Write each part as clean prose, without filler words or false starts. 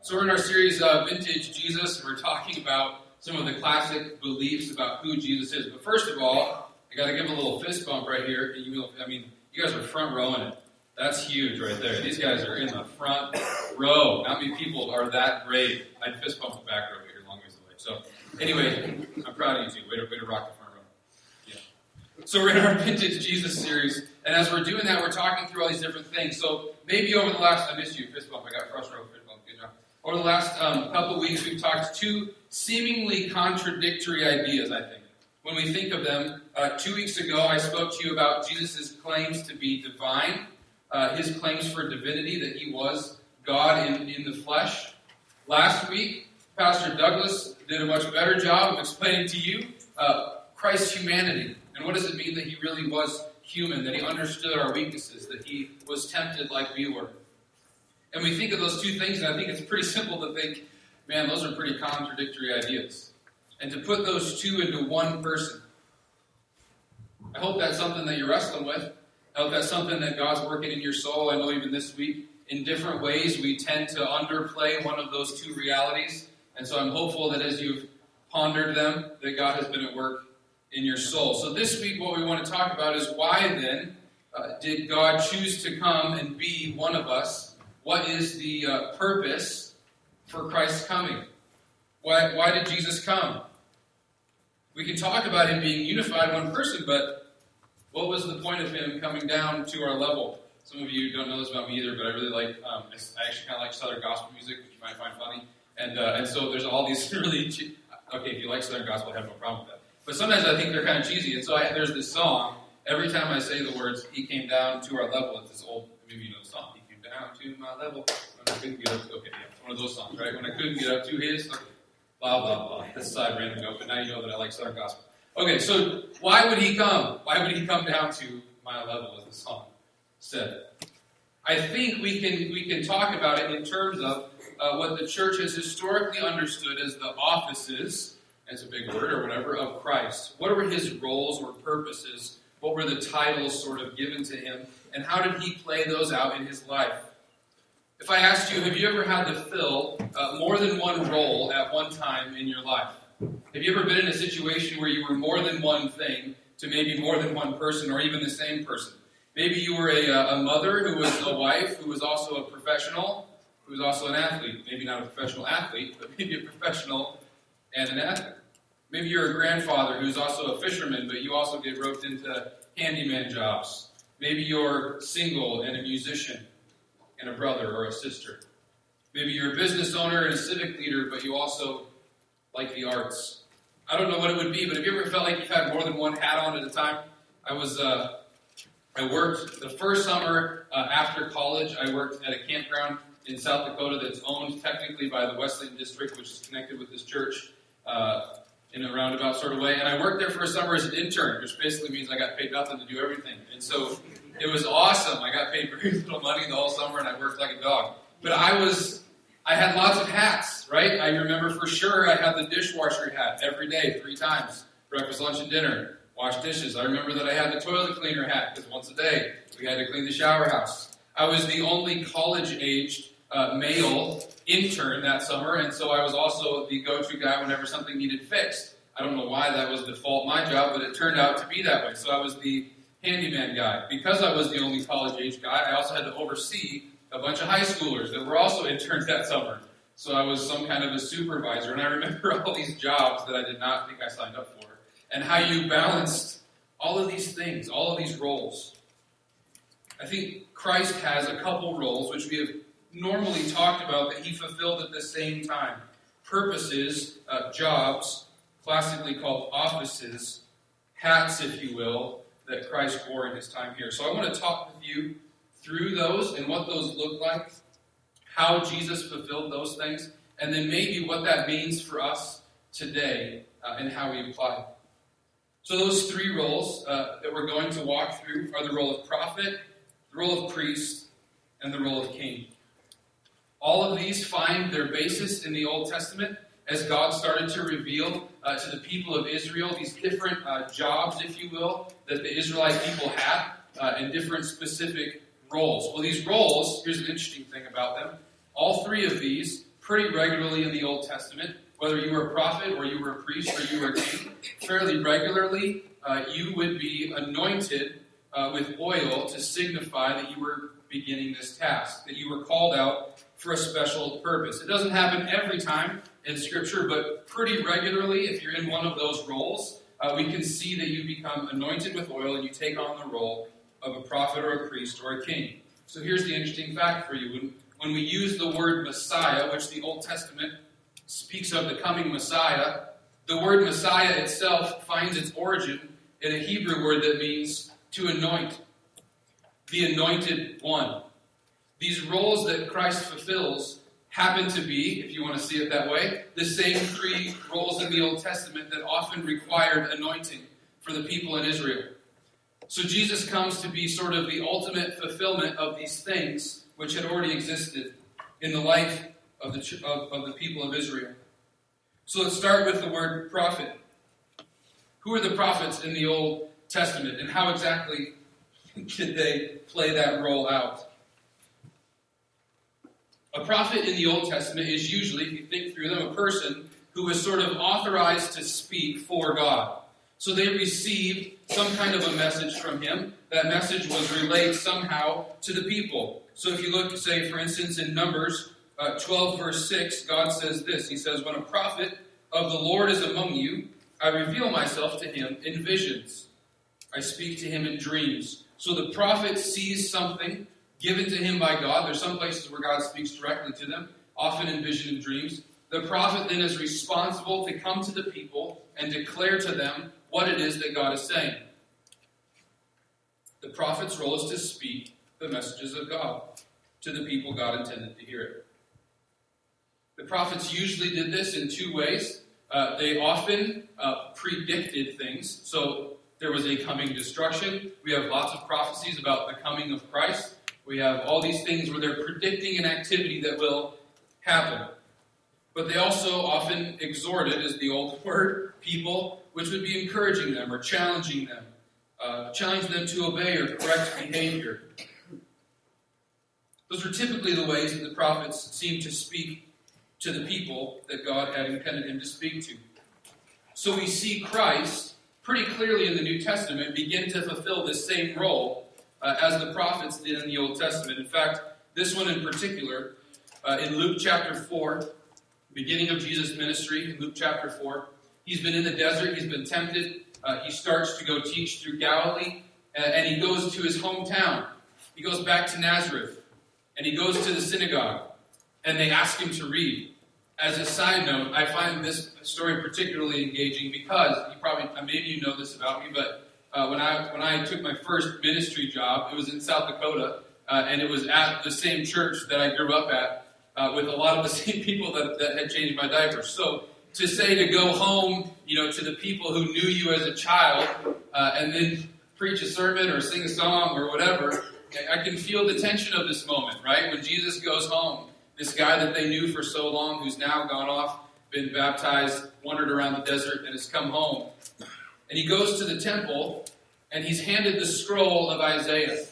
So we're in our series, Vintage Jesus. We're talking about some of the classic beliefs about who Jesus is. But first of all, I got to give a little fist bump right here. You guys are front rowing it. That's huge right there. These guys are in the front row. Not many people are that brave. I'd fist bump the back row here, long ways away. So anyway, I'm proud of you two. Way to rock the front row. Yeah. So we're in our Vintage Jesus series. And as we're doing that, we're talking through all these different things. So maybe over the last, I missed you, fist bump. I got first row, fist bump. Good job. Over the last couple of weeks, we've talked two seemingly contradictory ideas, I think. When we think of them, 2 weeks ago, I spoke to you about Jesus' claims to be divine, his claims for divinity, that he was God in the flesh. Last week, Pastor Douglas did a much better job of explaining to you Christ's humanity. And what does it mean that he really was human, that he understood our weaknesses, that he was tempted like we were. And we think of those two things, and I think it's pretty simple to think, man, those are pretty contradictory ideas. And to put those two into one person, I hope that's something that you're wrestling with. I hope that's something that God's working in your soul. I know even this week, in different ways, we tend to underplay one of those two realities. And so I'm hopeful that as you've pondered them, that God has been at work in your soul. So this week, what we want to talk about is why then did God choose to come and be one of us? What is the purpose for Christ's coming? Why did Jesus come? We can talk about him being unified one person, but what was the point of him coming down to our level? Some of you don't know this about me either, but I really like, I actually kind of like Southern gospel music, which you might find funny. And so there's all these really, okay, if you like Southern gospel, I have no problem with that. But sometimes I think they're kind of cheesy. And so there's this song, every time I say the words, he came down to our level, it's this old, maybe you know the song, he came down to my level, when I couldn't get up to, okay, yeah, it's one of those songs, right? When I couldn't get up to his, okay, blah, blah, blah. That's a side random note, but now you know that I like Southern gospel. Okay, so why would he come? Why would he come down to my level, as the song said? I think we can talk about it in terms of what the church has historically understood as the offices, that's a big word or whatever, of Christ. What were his roles or purposes? What were the titles sort of given to him? And how did he play those out in his life? If I asked you, have you ever had to fill more than one role at one time in your life? Have you ever been in a situation where you were more than one thing to maybe more than one person or even the same person? Maybe you were a mother who was a wife, who was also a professional, who was also an athlete. Maybe not a professional athlete, but maybe a professional and an athlete. Maybe you're a grandfather who's also a fisherman, but you also get roped into handyman jobs. Maybe you're single and a musician and a brother or a sister. Maybe you're a business owner and a civic leader, but you also like the arts. I don't know what it would be, but have you ever felt like you've had more than one hat on at a time? I worked the first summer after college. I worked at a campground in South Dakota that's owned technically by the Wesleyan District, which is connected with this church in a roundabout sort of way. And I worked there for a summer as an intern, which basically means I got paid nothing to do everything. And so it was awesome. I got paid very little money the whole summer, and I worked like a dog. But I had lots of hats, right? I remember for sure I had the dishwasher hat every day, 3 times, breakfast, lunch, and dinner. Wash dishes. I remember that I had the toilet cleaner hat, because once a day we had to clean the shower house. I was the only college-aged male intern that summer, and so I was also the go-to guy whenever something needed fixed. I don't know why that was default my job, but it turned out to be that way. So I was the handyman guy. Because I was the only college-age guy, I also had to oversee a bunch of high schoolers that were also interns that summer. So I was some kind of a supervisor, and I remember all these jobs that I did not think I signed up for, and how you balanced all of these things, all of these roles. I think Christ has a couple roles, which we have normally talked about, that he fulfilled at the same time. Purposes, jobs, classically called offices, hats, if you will, that Christ wore in his time here. So I want to talk with you through those and what those look like, how Jesus fulfilled those things, and then maybe what that means for us today and how we apply it. So those 3 roles that we're going to walk through are the role of prophet, the role of priest, and the role of king. All of these find their basis in the Old Testament as God started to reveal to the people of Israel these different jobs, if you will, that the Israelite people had and different specific roles. Well, these roles, here's an interesting thing about them. All 3 of these pretty regularly in the Old Testament. Whether you were a prophet or you were a priest or you were a king, fairly regularly you would be anointed with oil to signify that you were beginning this task, that you were called out for a special purpose. It doesn't happen every time in Scripture, but pretty regularly, if you're in one of those roles, we can see that you become anointed with oil and you take on the role of a prophet or a priest or a king. So here's the interesting fact for you. When we use the word Messiah, which the Old Testament speaks of the coming Messiah, the word Messiah itself finds its origin in a Hebrew word that means to anoint, the anointed one. These roles that Christ fulfills happen to be, if you want to see it that way, the same three roles in the Old Testament that often required anointing for the people in Israel. So Jesus comes to be sort of the ultimate fulfillment of these things which had already existed in the life of the people of Israel. So let's start with the word prophet. Who are the prophets in the Old Testament, and how exactly did they play that role out? A prophet in the Old Testament is usually, if you think through them, a person who is sort of authorized to speak for God. So they received some kind of a message from him. That message was relayed somehow to the people. So if you look, say, for instance, in Numbers 12, verse 6, God says this. He says, "When a prophet of the Lord is among you, I reveal myself to him in visions. I speak to him in dreams." So the prophet sees something given to him by God. There's some places where God speaks directly to them, often in vision and dreams. The prophet then is responsible to come to the people and declare to them what it is that God is saying. The prophet's role is to speak the messages of God to the people God intended to hear it. The prophets usually did this in two ways. They often predicted things. So there was a coming destruction. We have lots of prophecies about the coming of Christ. We have all these things where they're predicting an activity that will happen. But they also often exhorted, is the old word, people, which would be encouraging them or challenging them. Challenge them to obey or correct behavior. Those were typically the ways that the prophets seemed to speak to the people that God had intended him to speak to. So we see Christ pretty clearly in the New Testament begin to fulfill this same role as the prophets did in the Old Testament. In fact, this one in particular, in Luke chapter 4, beginning of Jesus' ministry, in Luke chapter 4, he's been in the desert, he's been tempted, he starts to go teach through Galilee, and he goes to his hometown. He goes back to Nazareth, and he goes to the synagogue, and they ask him to read. As a side note, I find this story particularly engaging because, maybe you know this about me, but when I took my first ministry job, it was in South Dakota, and it was at the same church that I grew up at, with a lot of the same people that had changed my diapers. So to say to go home, to the people who knew you as a child, and then preach a sermon or sing a song or whatever, I can feel the tension of this moment, right? When Jesus goes home, this guy that they knew for so long, who's now gone off, been baptized, wandered around the desert, and has come home. And he goes to the temple, and he's handed the scroll of Isaiah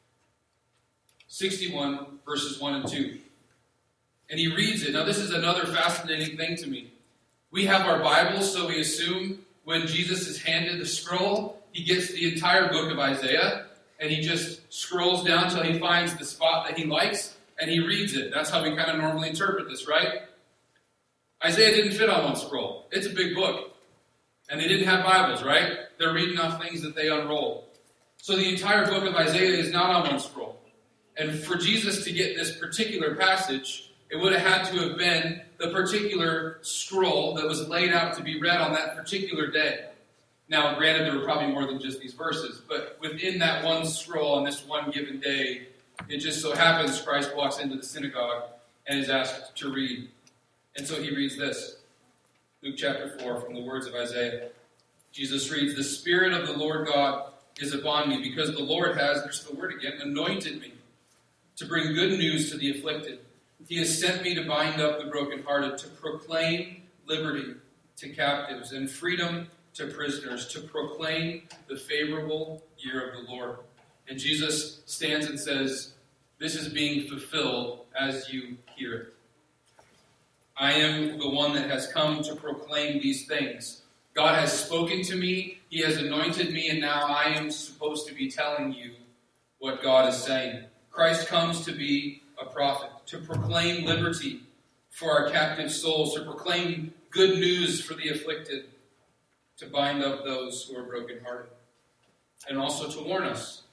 61, verses 1 and 2. And he reads it. Now, this is another fascinating thing to me. We have our Bibles, so we assume when Jesus is handed the scroll, he gets the entire book of Isaiah, and he just scrolls down till he finds the spot that he likes, and he reads it. That's how we kind of normally interpret this, right? Isaiah didn't fit on one scroll. It's a big book. And they didn't have Bibles, right? They're reading off things that they unrolled. So the entire book of Isaiah is not on one scroll. And for Jesus to get this particular passage, it would have had to have been the particular scroll that was laid out to be read on that particular day. Now, granted, there were probably more than just these verses, but within that one scroll on this one given day, it just so happens Christ walks into the synagogue and is asked to read. And so he reads this, Luke chapter 4, from the words of Isaiah. Jesus reads, "The Spirit of the Lord God is upon me, because the Lord has," there's the word again, "anointed me to bring good news to the afflicted. He has sent me to bind up the brokenhearted, to proclaim liberty to captives and freedom to prisoners, to proclaim the favorable year of the Lord." And Jesus stands and says, this is being fulfilled as you hear it. I am the one that has come to proclaim these things. God has spoken to me, He has anointed me, and now I am supposed to be telling you what God is saying. Christ comes to be a prophet, to proclaim liberty for our captive souls, to proclaim good news for the afflicted, to bind up those who are brokenhearted, and also to warn us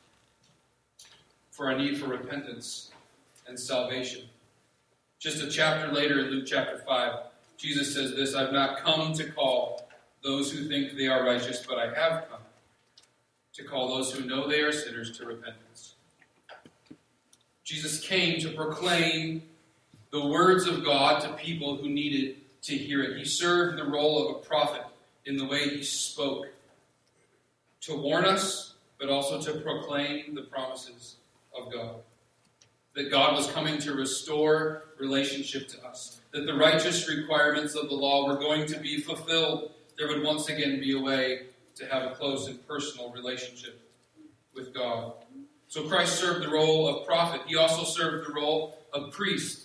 for our need for repentance and salvation. Just a chapter later in Luke chapter 5, Jesus says this, I've not come to call those who think they are righteous, but I have come to call those who know they are sinners to repentance. Jesus came to proclaim the words of God to people who needed to hear it. He served the role of a prophet in the way he spoke, to warn us, but also to proclaim the promises of God. That God was coming to restore relationship to us. That the righteous requirements of the law were going to be fulfilled. There would once again be a way to have a close and personal relationship with God. So Christ served the role of prophet. He also served the role of priest.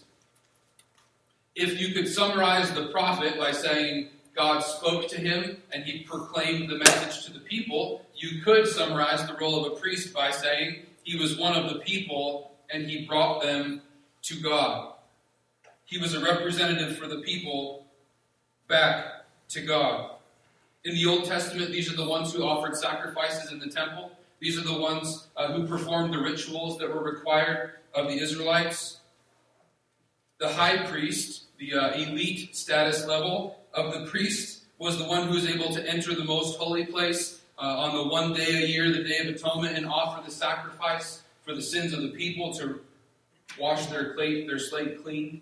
If you could summarize the prophet by saying God spoke to him and he proclaimed the message to the people, you could summarize the role of a priest by saying he was one of the people and he brought them to God. He was a representative for the people back to God. In the Old Testament, these are the ones who offered sacrifices in the temple. These are the ones who performed the rituals that were required of the Israelites. The high priest, the elite status level of the priest, was the one who was able to enter the most holy place on the one day a year, the Day of Atonement, and offer the sacrifice for the sins of the people to wash their slate clean.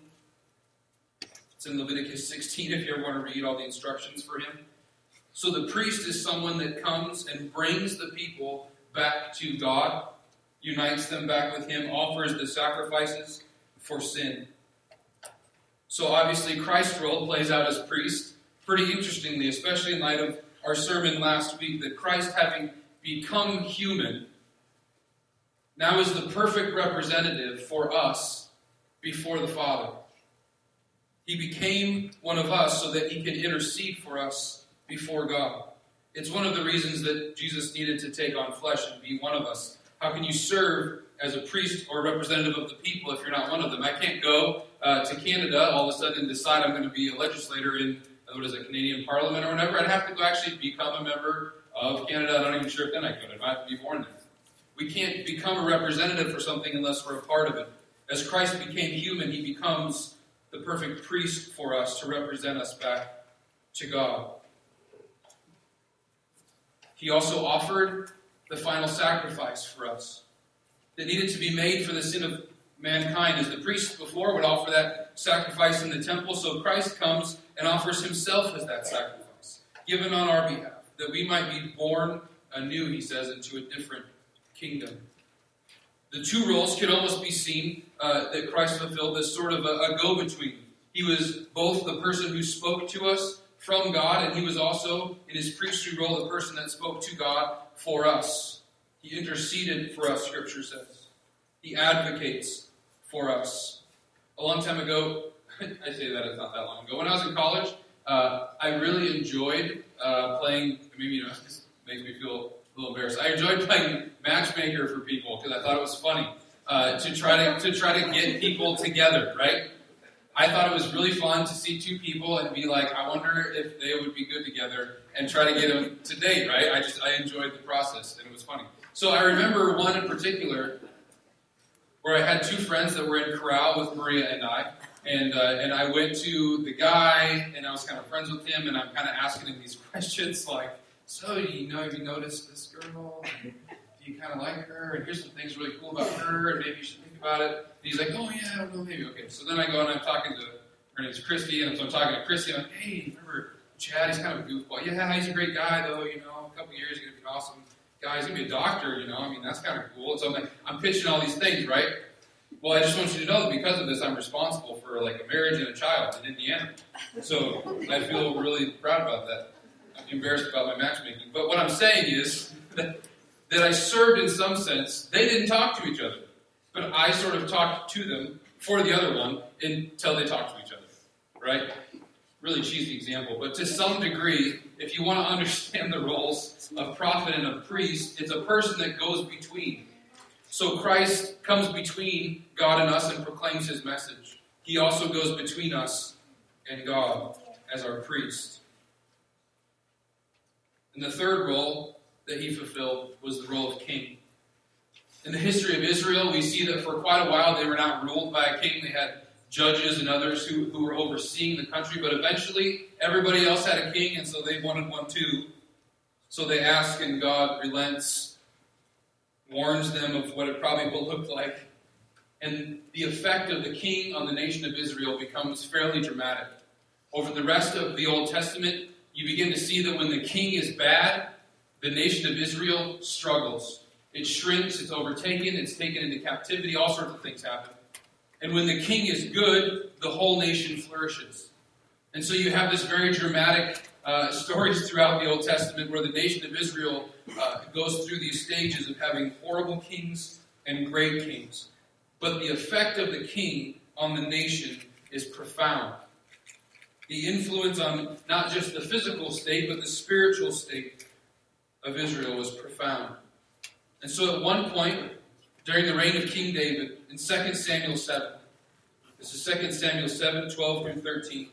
It's in Leviticus 16 if you ever want to read all the instructions for him. So the priest is someone that comes and brings the people back to God, unites them back with him, offers the sacrifices for sin. So obviously Christ's role plays out as priest pretty interestingly, especially in light of our sermon last week, that Christ, having become human, now is the perfect representative for us before the Father. He became one of us so that he can intercede for us before God. It's one of the reasons that Jesus needed to take on flesh and be one of us. How can you serve as a priest or representative of the people if you're not one of them? I can't go to Canada all of a sudden and decide I'm going to be a legislator in, Canadian Parliament or whatever. I'd have to go actually become a member of Canada. I'm not even sure if then I could. I'd have to be born there. We can't become a representative for something unless we're a part of it. As Christ became human, he becomes the perfect priest for us to represent us back to God. He also offered the final sacrifice for us that needed to be made for the sin of mankind. As the priests before would offer that sacrifice in the temple, so Christ comes and offers himself as that sacrifice, given on our behalf, that we might be born anew, he says, into a different kingdom. The two roles can almost be seen that Christ fulfilled as sort of a go-between. He was both the person who spoke to us from God, and he was also, in his priestly role, the person that spoke to God for us. He interceded for us, Scripture says. He advocates for us. A long time ago, I say that it's not that long ago, when I was in college, I really enjoyed playing, maybe this makes me feel a little embarrassed. I enjoyed playing matchmaker for people because I thought it was funny to try to get people together, right? I thought it was really fun to see two people and be like, I wonder if they would be good together and try to get them to date, right? I enjoyed the process and it was funny. So I remember one in particular where I had two friends that were in chorale with Maria and I. And I went to the guy, and I was kind of friends with him, and I'm kind of asking him these questions like, so have you noticed this girl? Do you kind of like her? And here's some things really cool about her, and maybe you should think about it. And he's like, oh yeah, I don't know, maybe. Okay, so then I go and I'm talking to, her name's Christy, and so I'm talking to Christy, and I'm like, hey, remember Chad? He's kind of a goofball. Yeah, he's a great guy, though, a couple years, he's going to be an awesome guy. He's going to be a doctor, that's kind of cool. And so I'm pitching all these things, right? Well, I just want you to know that because of this, I'm responsible for a marriage and a child in Indiana. So I feel really proud about that. I'm embarrassed about my matchmaking. But what I'm saying is that I served in some sense. They didn't talk to each other. But I sort of talked to them for the other one until they talked to each other. right? Really cheesy example, but to some degree, if you want to understand the roles of prophet and of priest, it's a person that goes between. So Christ comes between God and us and proclaims his message. He also goes between us and God as our priest. And the third role that he fulfilled was the role of king. In the history of Israel, we see that for quite a while they were not ruled by a king. They had judges and others who were overseeing the country, but eventually everybody else had a king, and so they wanted one too. So they ask, and God relents, warns them of what it probably will look like. And the effect of the king on the nation of Israel becomes fairly dramatic. Over the rest of the Old Testament, you begin to see that when the king is bad, the nation of Israel struggles. It shrinks, it's overtaken, it's taken into captivity, all sorts of things happen. And when the king is good, the whole nation flourishes. And so you have this very dramatic stories throughout the Old Testament where the nation of Israel goes through these stages of having horrible kings and great kings. But the effect of the king on the nation is profound. The influence on not just the physical state, but the spiritual state of Israel was profound. And so at one point, during the reign of King David, in 2 Samuel 7, this is 2 Samuel 7, 12 through 13,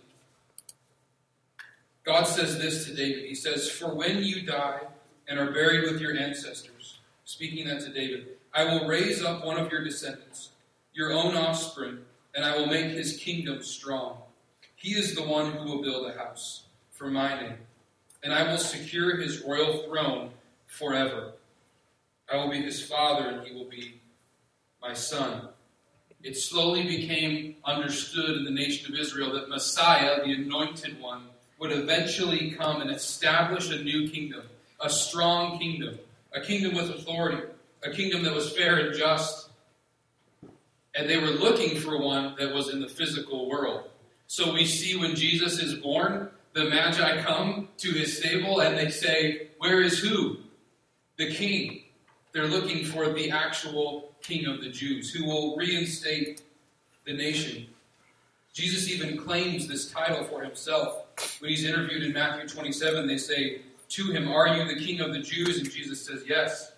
God says this to David. He says, "For when you die and are buried with your ancestors," speaking that to David, "I will raise up one of your descendants, your own offspring, and I will make his kingdom strong. He is the one who will build a house for my name, and I will secure his royal throne forever. I will be his father, and he will be my son." It slowly became understood in the nation of Israel that Messiah, the anointed one, would eventually come and establish a new kingdom, a strong kingdom, a kingdom with authority, a kingdom that was fair and just. And they were looking for one that was in the physical world. So we see when Jesus is born, the Magi come to his stable and they say, "Where is who?" The king. They're looking for the actual king of the Jews who will reinstate the nation. Jesus even claims this title for himself. When he's interviewed in Matthew 27, they say to him, "Are you the king of the Jews?" And Jesus says, "Yes."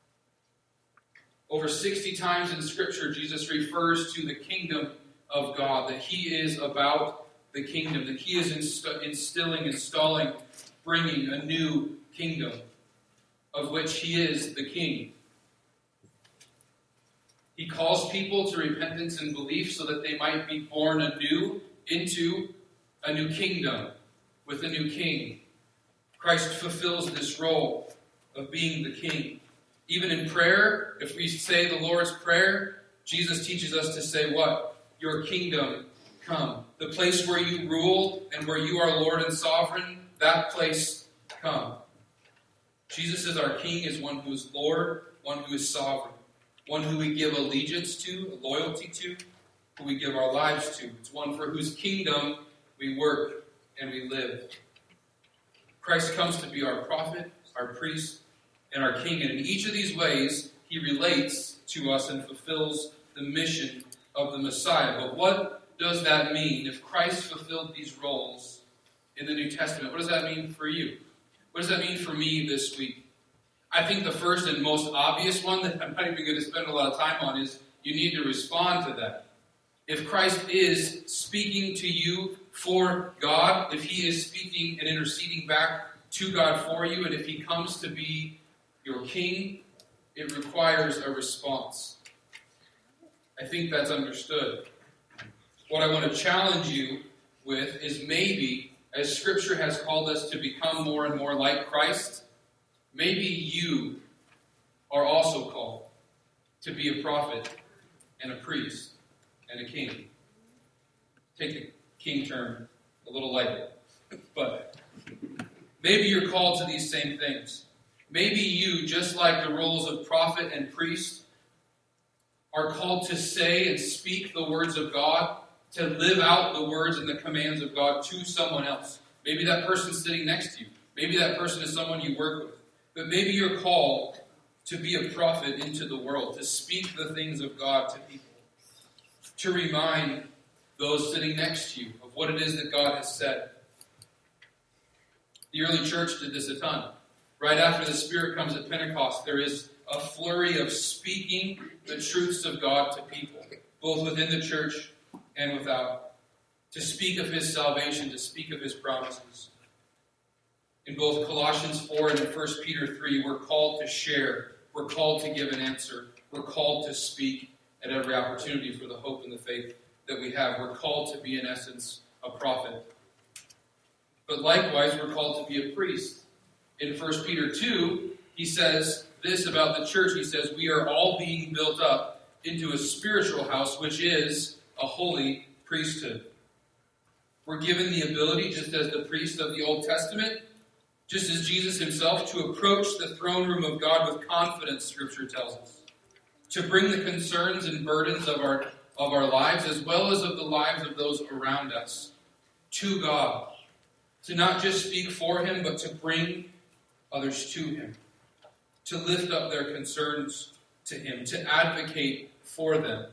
Over 60 times in Scripture, Jesus refers to the kingdom of God, that he is about the kingdom, that he is installing, bringing a new kingdom, of which he is the king. He calls people to repentance and belief so that they might be born anew into a new kingdom with a new king. Christ fulfills this role of being the king. Even in prayer, if we say the Lord's Prayer, Jesus teaches us to say what? Your kingdom come. The place where you rule and where you are Lord and sovereign, that place come. Jesus is our king, is one who is Lord, one who is sovereign, one who we give allegiance to, a loyalty to, who we give our lives to. It's one for whose kingdom we work and we live. Christ comes to be our prophet, our priest, and our king. And in each of these ways, he relates to us and fulfills the mission of the Messiah. But what does that mean? If Christ fulfilled these roles in the New Testament, what does that mean for you? What does that mean for me this week? I think the first and most obvious one that I'm not even going to spend a lot of time on is you need to respond to that. If Christ is speaking to you for God, if he is speaking and interceding back to God for you, and if he comes to be your king, it requires a response. I think that's understood. What I want to challenge you with is maybe, as Scripture has called us to become more and more like Christ, maybe you are also called to be a prophet and a priest and a king. Take the king term a little lightly. But maybe you're called to these same things. Maybe you, just like the roles of prophet and priest, are called to say and speak the words of God, to live out the words and the commands of God to someone else. Maybe that person's sitting next to you. Maybe that person is someone you work with. But maybe you're called to be a prophet into the world, to speak the things of God to people, to remind those sitting next to you of what it is that God has said. The early church did this a ton. Right after the Spirit comes at Pentecost, there is a flurry of speaking the truths of God to people, both within the church and without. To speak of His salvation, to speak of His promises. In both Colossians 4 and 1 Peter 3, we're called to share. We're called to give an answer. We're called to speak at every opportunity for the hope and the faith that we have. We're called to be, in essence, a prophet. But likewise, we're called to be a priest. In 1 Peter 2, he says this about the church. He says, we are all being built up into a spiritual house, which is a holy priesthood. We're given the ability, just as the priests of the Old Testament, just as Jesus himself, to approach the throne room of God with confidence, Scripture tells us. To bring the concerns and burdens of our lives, as well as of the lives of those around us, to God. To not just speak for Him, but to bring others to Him. To lift up their concerns to Him. To advocate for them.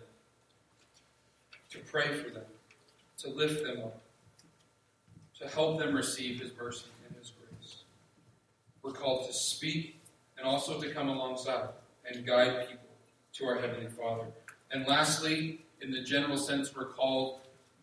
To pray for them. To lift them up. To help them receive His mercy and His grace. We're called to speak and also to come alongside and guide people to our Heavenly Father. And lastly, in the general sense, we're called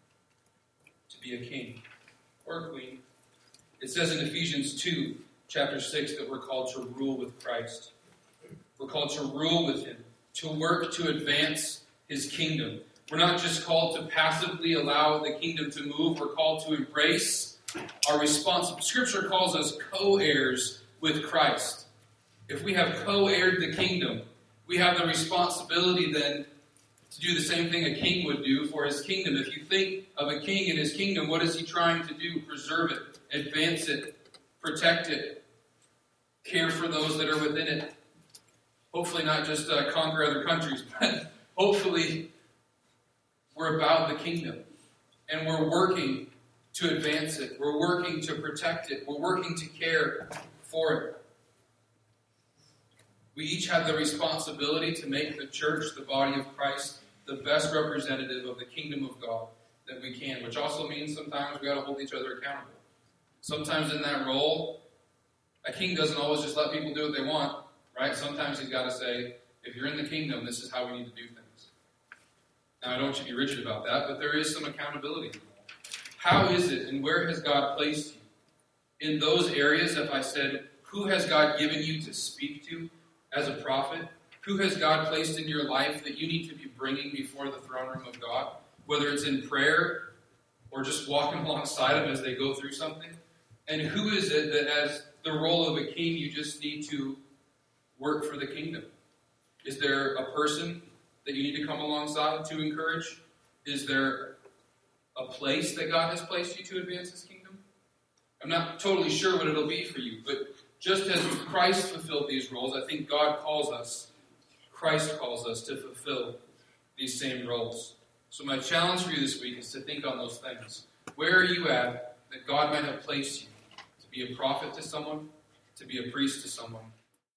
to be a king or a queen. It says in Ephesians 2, chapter 6, that we're called to rule with Christ. We're called to rule with Him, to work to advance His kingdom. We're not just called to passively allow the kingdom to move. We're called to embrace our responsibility. Scripture calls us co-heirs with Christ. If we have co-heired the kingdom, we have the responsibility then to do the same thing a king would do for his kingdom. If you think of a king and his kingdom, what is he trying to do? Preserve it, advance it, protect it, care for those that are within it. Hopefully not just conquer other countries, but hopefully we're about the kingdom. And we're working to advance it. We're working to protect it. We're working to care for it. We each have the responsibility to make the church, the body of Christ, the best representative of the kingdom of God that we can, which also means sometimes we got to hold each other accountable. Sometimes in that role, a king doesn't always just let people do what they want, right? Sometimes he's got to say, if you're in the kingdom, this is how we need to do things. Now, I don't want you to be rigid about that, but there is some accountability involved. How is it and where has God placed you? In those areas, if I said, who has God given you to speak to as a prophet? Who has God placed in your life that you need to be bringing before the throne room of God? Whether it's in prayer or just walking alongside them as they go through something. And who is it that as the role of a king you just need to work for the kingdom? Is there a person that you need to come alongside to encourage? Is there a place that God has placed you to advance His kingdom? I'm not totally sure what it'll be for you, but just as Christ fulfilled these roles, I think Christ calls us to fulfill these same roles. So my challenge for you this week is to think on those things. Where are you at that God might have placed you to be a prophet to someone, to be a priest to someone,